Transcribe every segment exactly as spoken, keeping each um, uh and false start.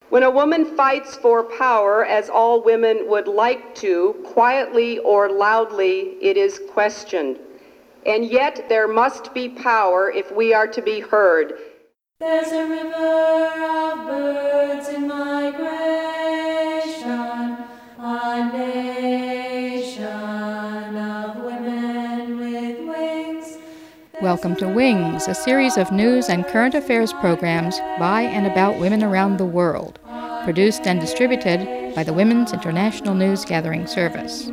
When a woman fights for power, as all women would like to, quietly or loudly, it is questioned. And yet there must be power if we are to be heard. There's a river of birds in migration, a nation of women with wings. Welcome to Wings, a series of news and current affairs programs by and about women around the world, produced and distributed by the Women's International News Gathering Service.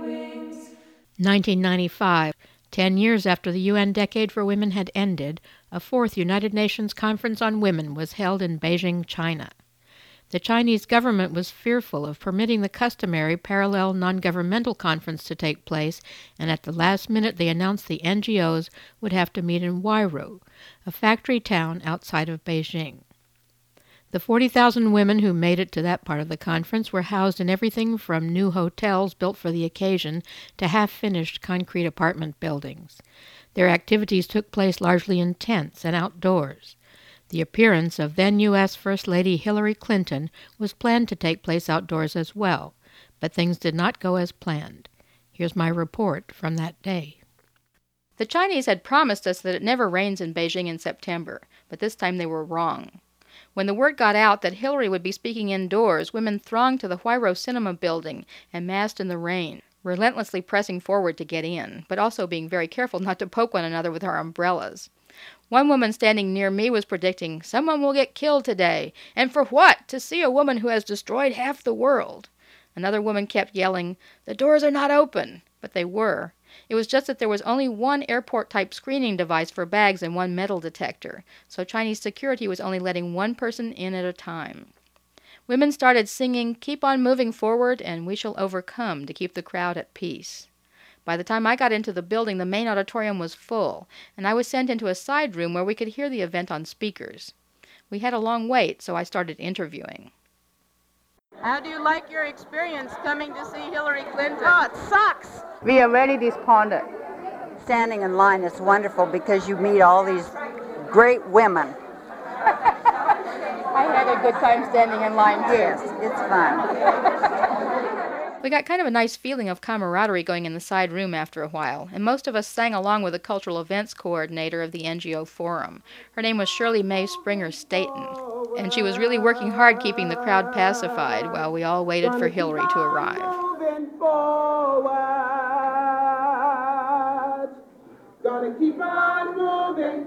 nineteen ninety-five, ten years after the U N Decade for Women had ended, a fourth United Nations Conference on Women was held in Beijing, China. The Chinese government was fearful of permitting the customary parallel non-governmental conference to take place, and at the last minute they announced the N G Os would have to meet in Huairou, a factory town outside of Beijing. The forty thousand women who made it to that part of the conference were housed in everything from new hotels built for the occasion to half-finished concrete apartment buildings. Their activities took place largely in tents and outdoors. The appearance of then U S First Lady Hillary Clinton was planned to take place outdoors as well, but things did not go as planned. Here's my report from that day. The Chinese had promised us that it never rains in Beijing in September, but this time they were wrong. When the word got out that Hillary would be speaking indoors, women thronged to the Huairou Cinema building and massed in the rain, relentlessly pressing forward to get in, but also being very careful not to poke one another with our umbrellas. One woman standing near me was predicting, "Someone will get killed today. And for what? To see a woman who has destroyed half the world." Another woman kept yelling, "The doors are not open." But they were. It was just that there was only one airport-type screening device for bags and one metal detector, so Chinese security was only letting one person in at a time. Women started singing, "Keep on moving forward, and we shall overcome," to keep the crowd at peace. By the time I got into the building, the main auditorium was full, and I was sent into a side room where we could hear the event on speakers. We had a long wait, so I started interviewing. How do you like your experience coming to see Hillary Clinton? Oh, it sucks. We are very disappointed. Standing in line is wonderful because you meet all these great women. I had a good time standing in line, too. Yes, it's fun. We got kind of a nice feeling of camaraderie going in the side room after a while, and most of us sang along with the cultural events coordinator of the N G O Forum. Her name was Shirley Mae Springer Staten, and she was really working hard keeping the crowd pacified while we all waited for Hillary to arrive. Gonna keep on moving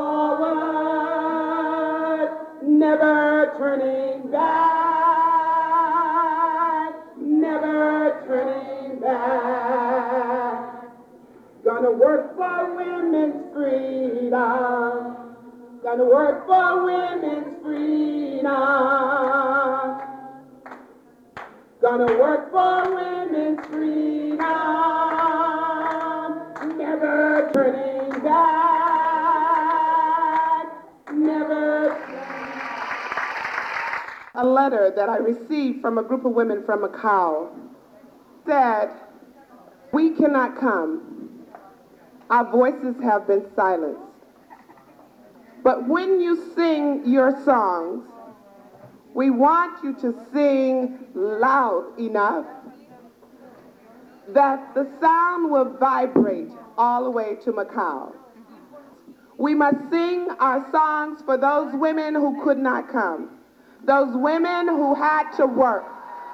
forward, never turning back, never turning back. Gonna work for women's freedom, gonna work for women's freedom, gonna work for women's freedom, never turning back, never turning back. A letter that I received from a group of women from Macau said, "We cannot come. Our voices have been silenced. But when you sing your songs, we want you to sing loud enough that the sound will vibrate all the way to Macau. We must sing our songs for those women who could not come, those women who had to work,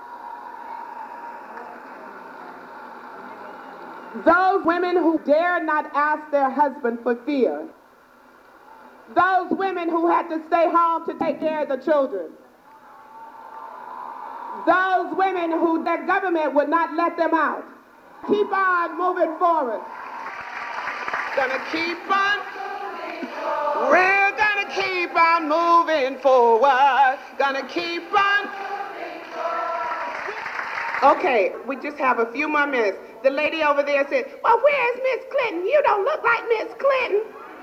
those women who dared not ask their husband for fear, those women who had to stay home to take care of the children, those women who their government would not let them out. Keep on moving forward. Gonna keep on, we're gonna keep on moving forward. Gonna keep on. Okay, we just have a few more minutes. The lady over there said, "Well, where's Miss Clinton? You don't look like Miss Clinton."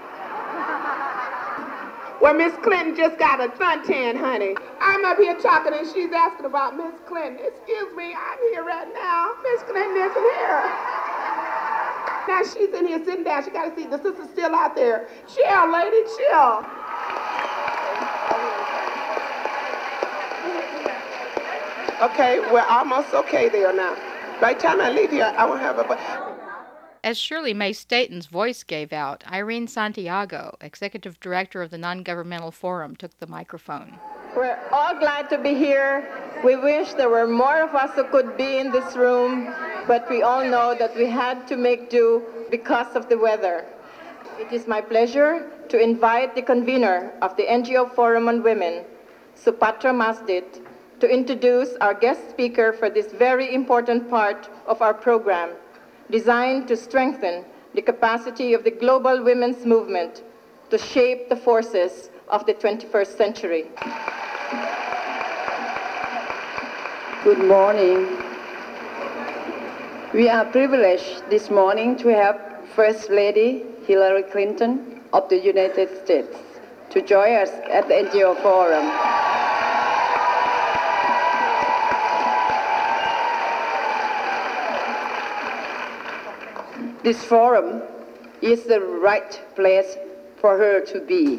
Well, Miss Clinton just got a suntan, honey. I'm up here talking and she's asking about Miss Clinton. Excuse me, I'm here right now. Miss Clinton isn't here. Now she's in here sitting down. She got to see the sister's still out there. Chill, lady, chill. Okay, we're almost okay there now. By the time I leave here, I won't have a... As Shirley Mae Staton's voice gave out, Irene Santiago, Executive Director of the Non-Governmental Forum, took the microphone. We're all glad to be here. We wish there were more of us who could be in this room, but we all know that we had to make do because of the weather. It is my pleasure to invite the convener of the N G O Forum on Women, Supatra Masdit, to introduce our guest speaker for this very important part of our program, designed to strengthen the capacity of the global women's movement to shape the forces of the twenty-first century. Good morning. We are privileged this morning to have First Lady Hillary Clinton of the United States to join us at the N G O Forum. This forum is the right place for her to be.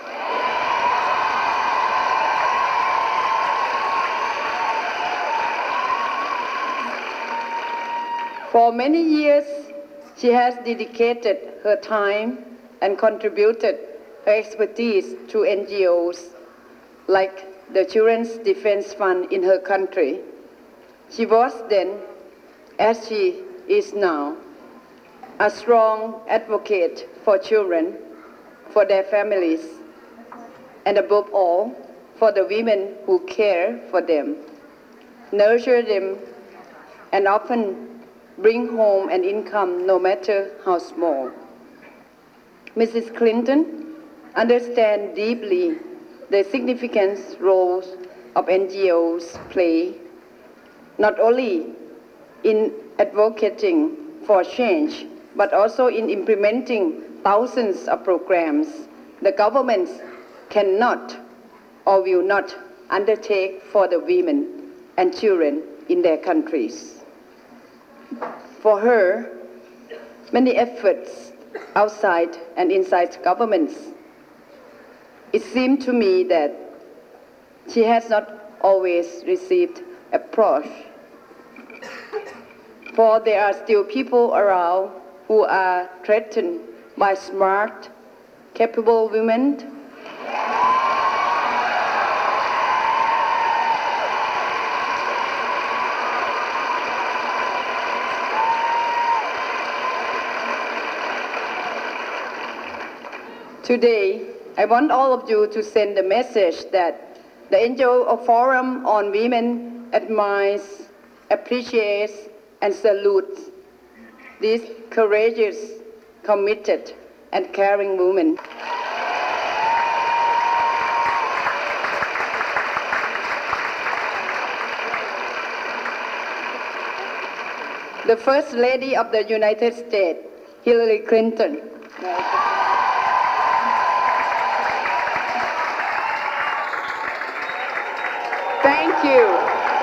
For many years, she has dedicated her time and contributed her expertise to N G Os like the Children's Defense Fund in her country. She was then, as she is now, a strong advocate for children, for their families, and above all, for the women who care for them, nurture them, and often bring home an income no matter how small. Missus Clinton understands deeply the significant roles of N G Os play, not only in advocating for change, but also in implementing thousands of programs the governments cannot or will not undertake for the women and children in their countries. For her, many efforts outside and inside governments, it seemed to me that she has not always received applause. For there are still people around who are threatened by smart, capable women. Today, I want all of you to send a message that the N G O Forum on Women admires, appreciates, and salutes these courageous, committed, and caring women. The First Lady of the United States, Hillary Clinton. Thank you.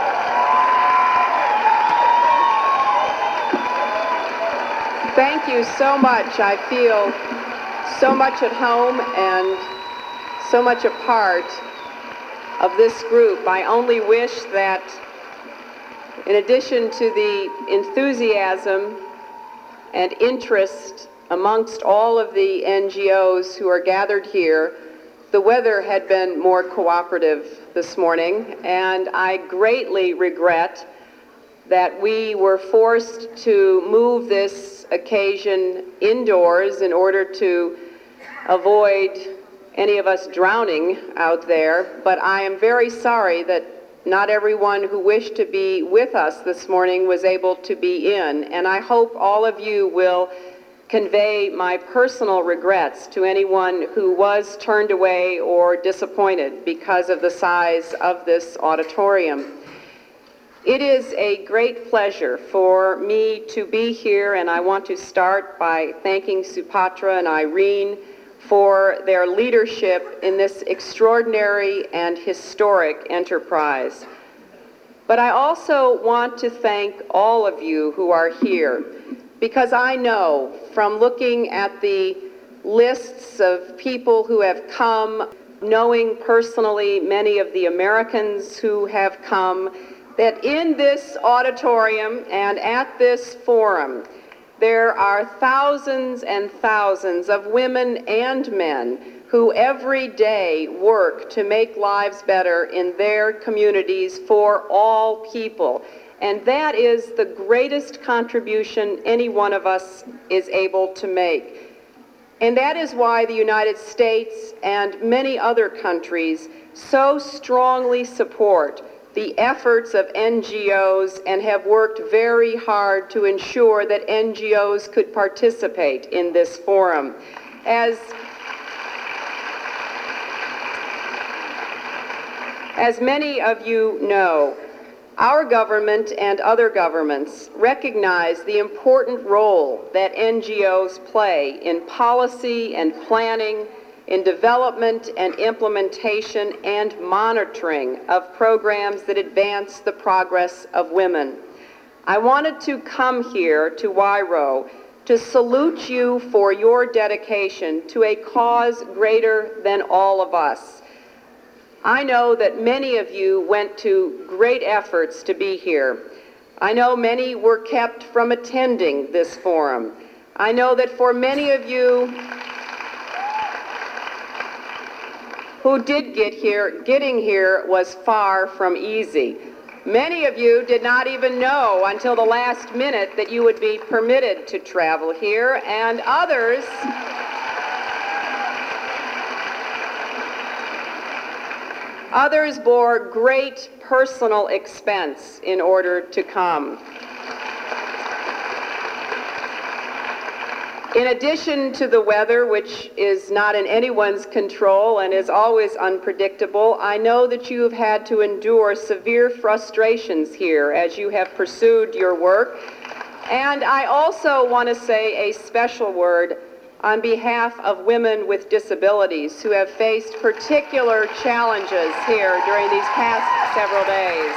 Thank you so much. I feel so much at home and so much a part of this group. I only wish that in addition to the enthusiasm and interest amongst all of the N G Os who are gathered here, the weather had been more cooperative this morning, and I greatly regret that we were forced to move this occasion indoors in order to avoid any of us drowning out there. But I am very sorry that not everyone who wished to be with us this morning was able to be in, and I hope all of you will convey my personal regrets to anyone who was turned away or disappointed because of the size of this auditorium. It is a great pleasure for me to be here, and I want to start by thanking Supatra and Irene for their leadership in this extraordinary and historic enterprise. But I also want to thank all of you who are here, because I know from looking at the lists of people who have come, knowing personally many of the Americans who have come, that in this auditorium and at this forum, there are thousands and thousands of women and men who every day work to make lives better in their communities for all people. And that is the greatest contribution any one of us is able to make. And that is why the United States and many other countries so strongly support the efforts of N G Os and have worked very hard to ensure that N G Os could participate in this forum. As, as many of you know, our government and other governments recognize the important role that N G Os play in policy and planning, in development and implementation and monitoring of programs that advance the progress of women. I wanted to come here to W I R O to salute you for your dedication to a cause greater than all of us. I know that many of you went to great efforts to be here. I know many were kept from attending this forum. I know that for many of you who did get here, getting here was far from easy. Many of you did not even know until the last minute that you would be permitted to travel here, and others others bore great personal expense in order to come. In addition to the weather, which is not in anyone's control and is always unpredictable, I know that you have had to endure severe frustrations here as you have pursued your work. And I also want to say a special word on behalf of women with disabilities who have faced particular challenges here during these past several days.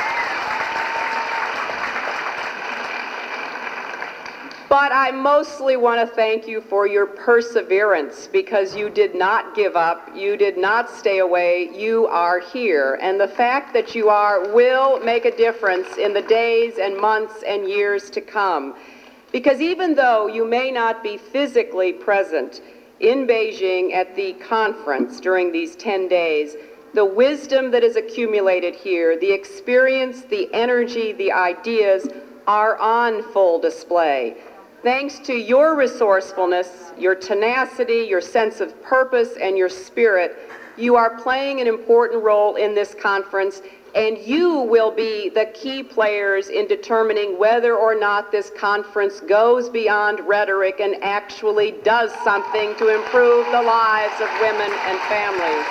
But I mostly want to thank you for your perseverance, because you did not give up, you did not stay away, you are here. And the fact that you are will make a difference in the days and months and years to come. Because even though you may not be physically present in Beijing at the conference during these ten days, the wisdom that is accumulated here, the experience, the energy, the ideas are on full display. Thanks to your resourcefulness, your tenacity, your sense of purpose, and your spirit, you are playing an important role in this conference, and you will be the key players in determining whether or not this conference goes beyond rhetoric and actually does something to improve the lives of women and families.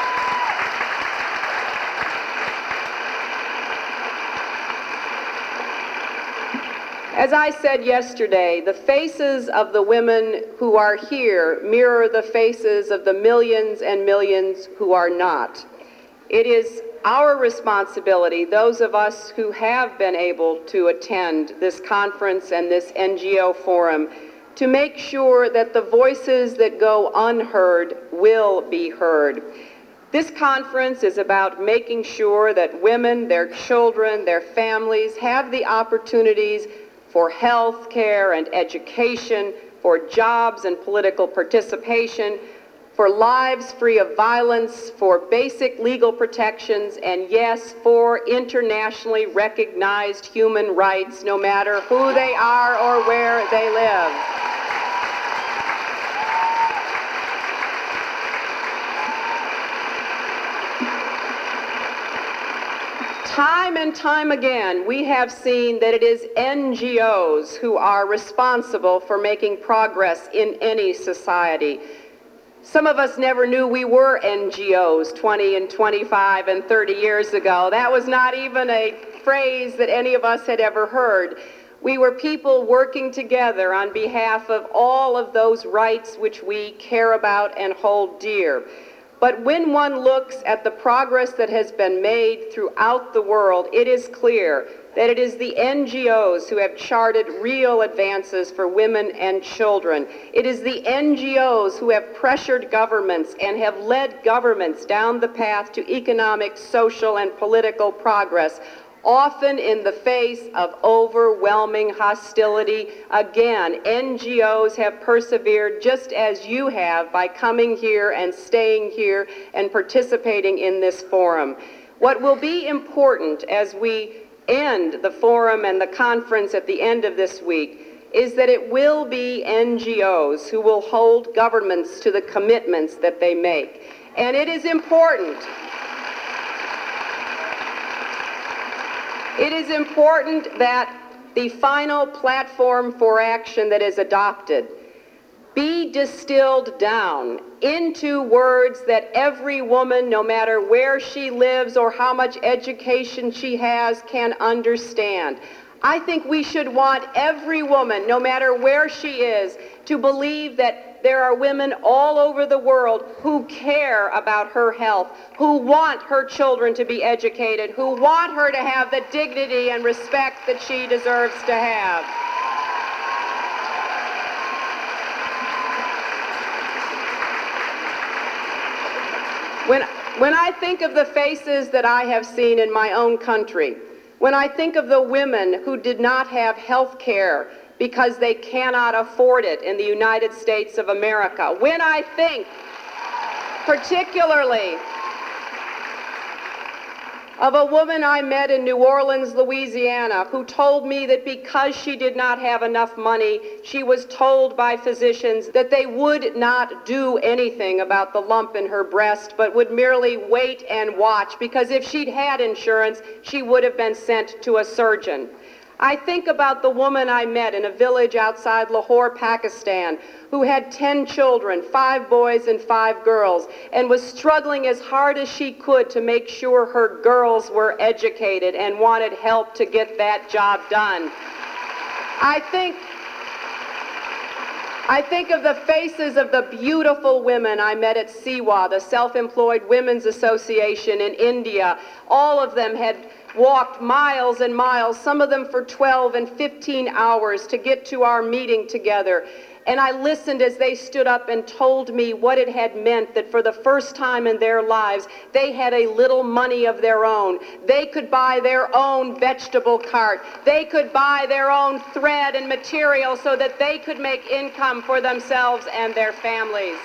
As I said yesterday, the faces of the women who are here mirror the faces of the millions and millions who are not. It is our responsibility, those of us who have been able to attend this conference and this N G O forum, to make sure that the voices that go unheard will be heard. This conference is about making sure that women, their children, their families have the opportunities for health care and education, for jobs and political participation, for lives free of violence, for basic legal protections, and yes, for internationally recognized human rights, no matter who they are or where they live. Time and time again, we have seen that it is N G Os who are responsible for making progress in any society. Some of us never knew we were N G Os twenty and twenty-five and thirty years ago. That was not even a phrase that any of us had ever heard. We were people working together on behalf of all of those rights which we care about and hold dear. But when one looks at the progress that has been made throughout the world, it is clear that it is the N G Os who have charted real advances for women and children. It is the N G Os who have pressured governments and have led governments down the path to economic, social, and political progress. often in the face of overwhelming hostility. Again, N G Os have persevered just as you have by coming here and staying here and participating in this forum. What will be important as we end the forum and the conference at the end of this week is that it will be N G Os who will hold governments to the commitments that they make. And it is important. It is important that the final platform for action that is adopted be distilled down into words that every woman, no matter where she lives or how much education she has, can understand. I think we should want every woman, no matter where she is, to believe that there are women all over the world who care about her health, who want her children to be educated, who want her to have the dignity and respect that she deserves to have. When, when I think of the faces that I have seen in my own country, when I think of the women who did not have health care because they cannot afford it in the United States of America, when I think particularly of a woman I met in New Orleans, Louisiana, who told me that because she did not have enough money, she was told by physicians that they would not do anything about the lump in her breast, but would merely wait and watch, because if she'd had insurance, she would have been sent to a surgeon. I think about the woman I met in a village outside Lahore, Pakistan, who had ten children, five boys and five girls, and was struggling as hard as she could to make sure her girls were educated and wanted help to get that job done. I think I think of the faces of the beautiful women I met at SEWA, the Self-Employed Women's Association in India. All of them had walked miles and miles, some of them for twelve and fifteen hours to get to our meeting together. And I listened as they stood up and told me what it had meant that for the first time in their lives, they had a little money of their own. They could buy their own vegetable cart. They could buy their own thread and material so that they could make income for themselves and their families.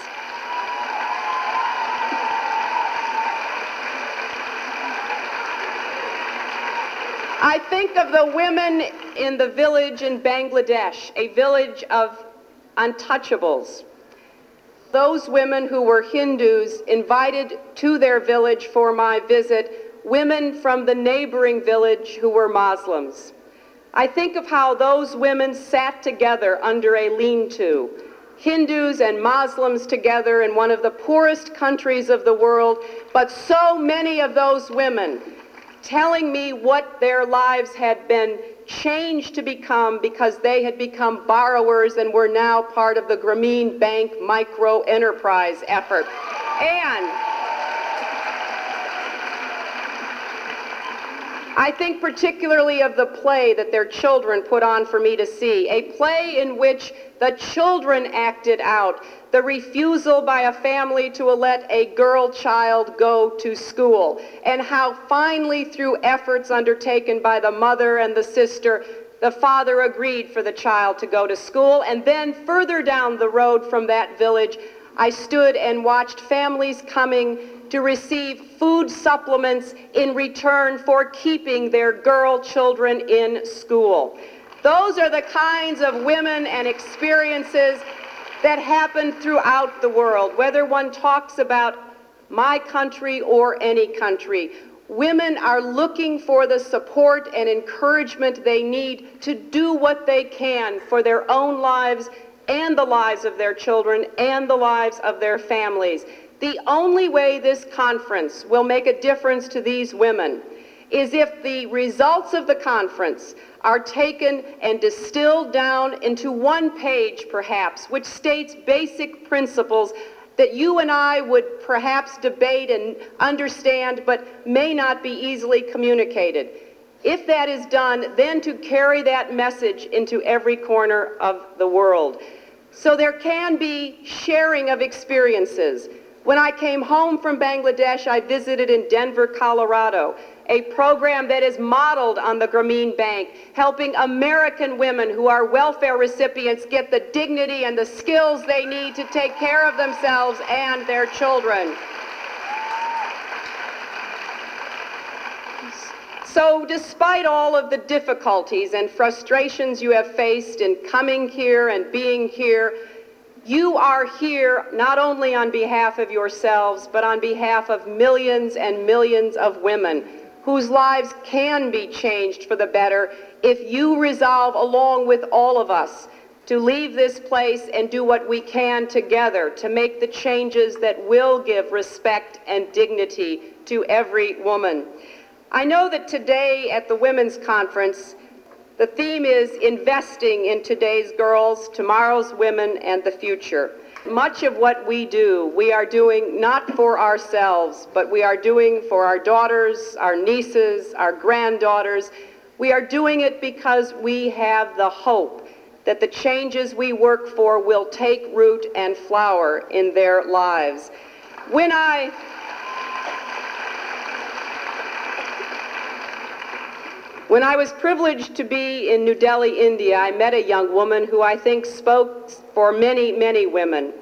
I think of the women in the village in Bangladesh, a village of untouchables. Those women who were Hindus invited to their village for my visit women from the neighboring village who were Muslims. I think of how those women sat together under a lean-to, Hindus and Muslims together in one of the poorest countries of the world, but so many of those women telling me what their lives had been changed to become because they had become borrowers and were now part of the Grameen Bank micro enterprise effort. And I think particularly of the play that their children put on for me to see, a play in which the children acted out the refusal by a family to let a girl child go to school, and how finally through efforts undertaken by the mother and the sister, the father agreed for the child to go to school. And then further down the road from that village, I stood and watched families coming to receive food supplements in return for keeping their girl children in school. Those are the kinds of women and experiences that happen throughout the world, whether one talks about my country or any country. Women are looking for the support and encouragement they need to do what they can for their own lives and the lives of their children and the lives of their families. The only way this conference will make a difference to these women is if the results of the conference are taken and distilled down into one page, perhaps, which states basic principles that you and I would perhaps debate and understand, but may not be easily communicated. If that is done, then to carry that message into every corner of the world. So there can be sharing of experiences. When I came home from Bangladesh, I visited in Denver, Colorado, a program that is modeled on the Grameen Bank, helping American women who are welfare recipients get the dignity and the skills they need to take care of themselves and their children. So despite all of the difficulties and frustrations you have faced in coming here and being here, you are here not only on behalf of yourselves, but on behalf of millions and millions of women whose lives can be changed for the better if you resolve, along with all of us, to leave this place and do what we can together to make the changes that will give respect and dignity to every woman. I know that today at the Women's Conference, the theme is investing in today's girls, tomorrow's women, and the future. Much of what we do, we are doing not for ourselves, but we are doing for our daughters, our nieces, our granddaughters. We are doing it because we have the hope that the changes we work for will take root and flower in their lives. When I... When I was privileged to be in New Delhi, India, I met a young woman who I think spoke for many, many women.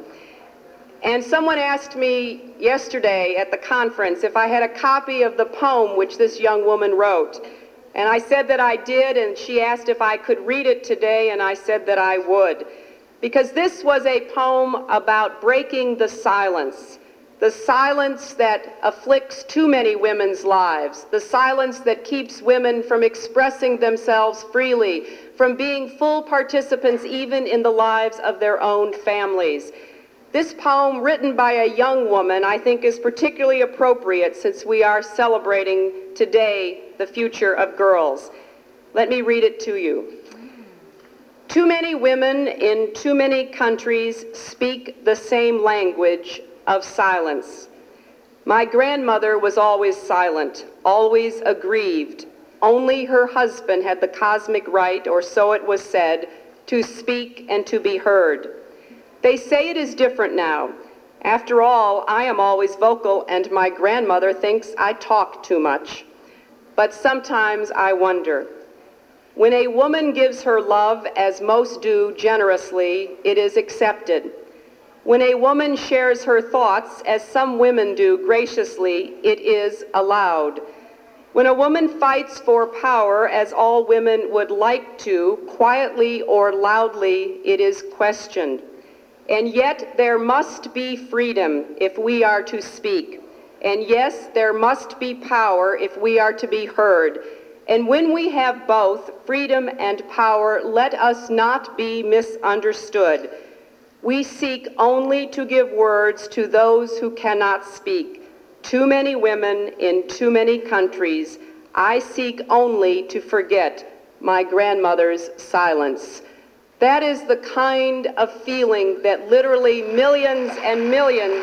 And someone asked me yesterday at the conference if I had a copy of the poem which this young woman wrote. And I said that I did, and she asked if I could read it today, and I said that I would. Because this was a poem about breaking the silence. The silence that afflicts too many women's lives, the silence that keeps women from expressing themselves freely, from being full participants even in the lives of their own families. This poem, written by a young woman, I think is particularly appropriate since we are celebrating today the future of girls. Let me read it to you. Too many women in too many countries speak the same language of silence. My grandmother was always silent, always aggrieved. Only her husband had the cosmic right, or so it was said, to speak and to be heard. They say it is different now. After all, I am always vocal, and my grandmother thinks I talk too much. But sometimes I wonder, when a woman gives her love, as most do generously, it is accepted. When a woman shares her thoughts, as some women do graciously, it is allowed. When a woman fights for power, as all women would like to, quietly or loudly, it is questioned. And yet there must be freedom if we are to speak. And yes, there must be power if we are to be heard. And when we have both, freedom and power, let us not be misunderstood. We seek only to give words to those who cannot speak. Too many women in too many countries. I seek only to forget my grandmother's silence. That is the kind of feeling that literally millions and millions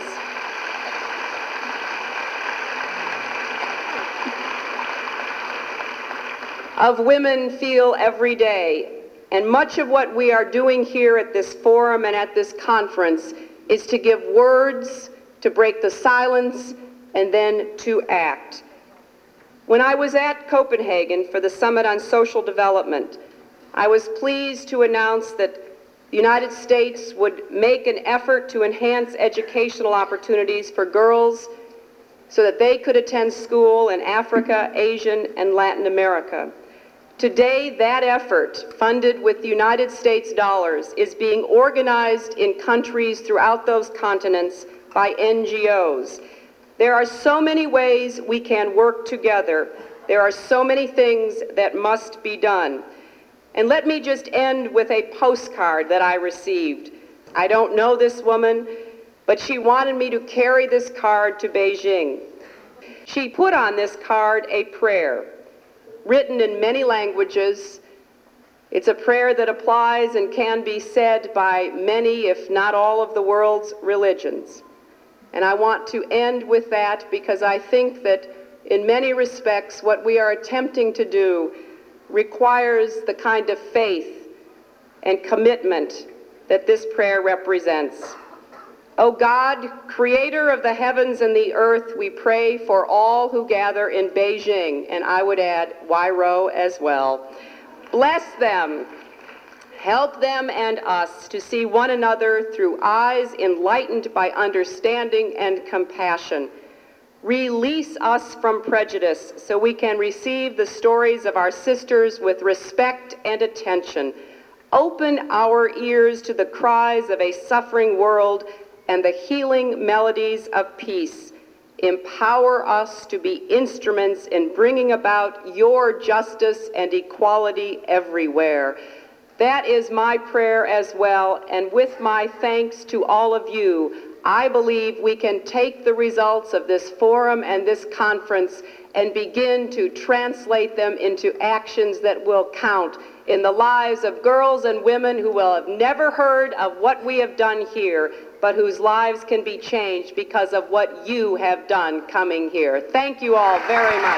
of women feel every day. And much of what we are doing here at this forum and at this conference is to give words, to break the silence, and then to act. When I was at Copenhagen for the Summit on Social Development, I was pleased to announce that the United States would make an effort to enhance educational opportunities for girls so that they could attend school in Africa, Asia, and Latin America. Today, that effort, funded with the United States dollars, is being organized in countries throughout those continents by N G Os. There are so many ways we can work together. There are so many things that must be done. And let me just end with a postcard that I received. I don't know this woman, but she wanted me to carry this card to Beijing. She put on this card a prayer, written in many languages. It's a prayer that applies and can be said by many, if not all, of the world's religions. And I want to end with that because I think that in many respects what we are attempting to do requires the kind of faith and commitment that this prayer represents. O God, creator of the heavens and the earth, we pray for all who gather in Beijing, and I would add Huairou as well. Bless them. Help them and us to see one another through eyes enlightened by understanding and compassion. Release us from prejudice so we can receive the stories of our sisters with respect and attention. Open our ears to the cries of a suffering world and the healing melodies of peace. Empower us to be instruments in bringing about your justice and equality everywhere. That is my prayer as well, and with my thanks to all of you, I believe we can take the results of this forum and this conference and begin to translate them into actions that will count in the lives of girls and women who will have never heard of what we have done here, but whose lives can be changed because of what you have done coming here. Thank you all very much.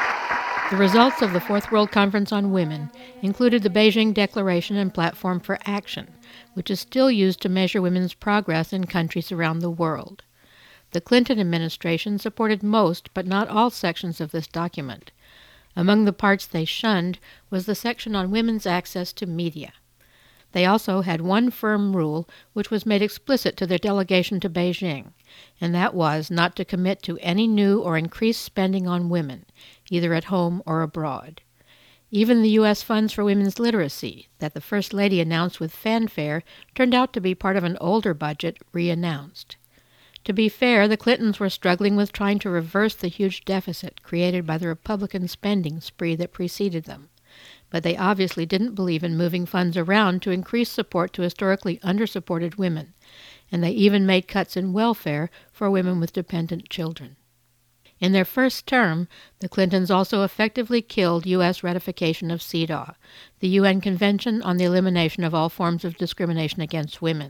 The results of the Fourth World Conference on Women included the Beijing Declaration and Platform for Action, which is still used to measure women's progress in countries around the world. The Clinton administration supported most, but not all, sections of this document. Among the parts they shunned was the section on women's access to media. They also had one firm rule which was made explicit to their delegation to Beijing, and that was not to commit to any new or increased spending on women, either at home or abroad. Even the U S funds for women's literacy that the First Lady announced with fanfare turned out to be part of an older budget re-announced. To be fair, the Clintons were struggling with trying to reverse the huge deficit created by the Republican spending spree that preceded them. But they obviously didn't believe in moving funds around to increase support to historically undersupported women, and they even made cuts in welfare for women with dependent children. In their first term, the Clintons also effectively killed U S ratification of CEDAW, the U N Convention on the Elimination of All Forms of Discrimination Against Women.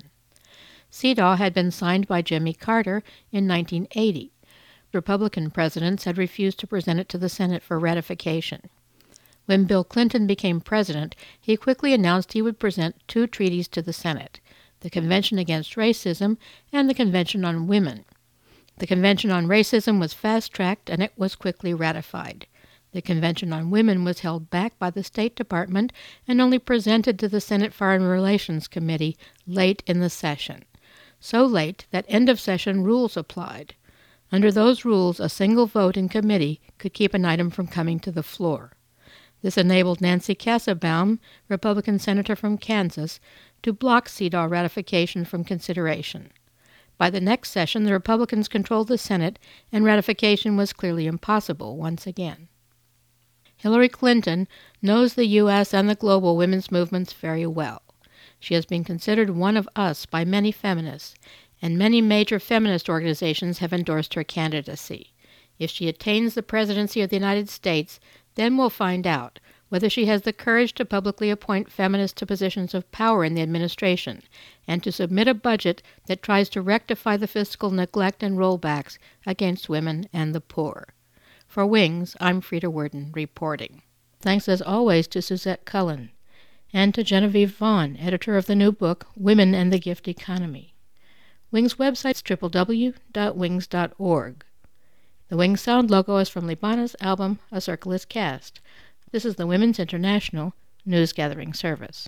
CEDAW had been signed by Jimmy Carter in nineteen eighty. Republican presidents had refused to present it to the Senate for ratification. When Bill Clinton became president, he quickly announced he would present two treaties to the Senate, the Convention Against Racism and the Convention on Women. The Convention on Racism was fast-tracked and it was quickly ratified. The Convention on Women was held back by the State Department and only presented to the Senate Foreign Relations Committee late in the session. So late that end-of-session rules applied. Under those rules, a single vote in committee could keep an item from coming to the floor. This enabled Nancy Kassebaum, Republican senator from Kansas, to block CEDAW ratification from consideration. By the next session, the Republicans controlled the Senate, and ratification was clearly impossible once again. Hillary Clinton knows the U S and the global women's movements very well. She has been considered one of us by many feminists, and many major feminist organizations have endorsed her candidacy. If she attains the presidency of the United States, then we'll find out whether she has the courage to publicly appoint feminists to positions of power in the administration and to submit a budget that tries to rectify the fiscal neglect and rollbacks against women and the poor. For Wings, I'm Frida Worden reporting. Thanks as always to Suzette Cullen and to Genevieve Vaughn, editor of the new book, Women and the Gift Economy. Wings' website is w w w dot wings dot org. The Wings sound logo is from Libana's album A Circle is Cast. This is the Women's International News Gathering Service.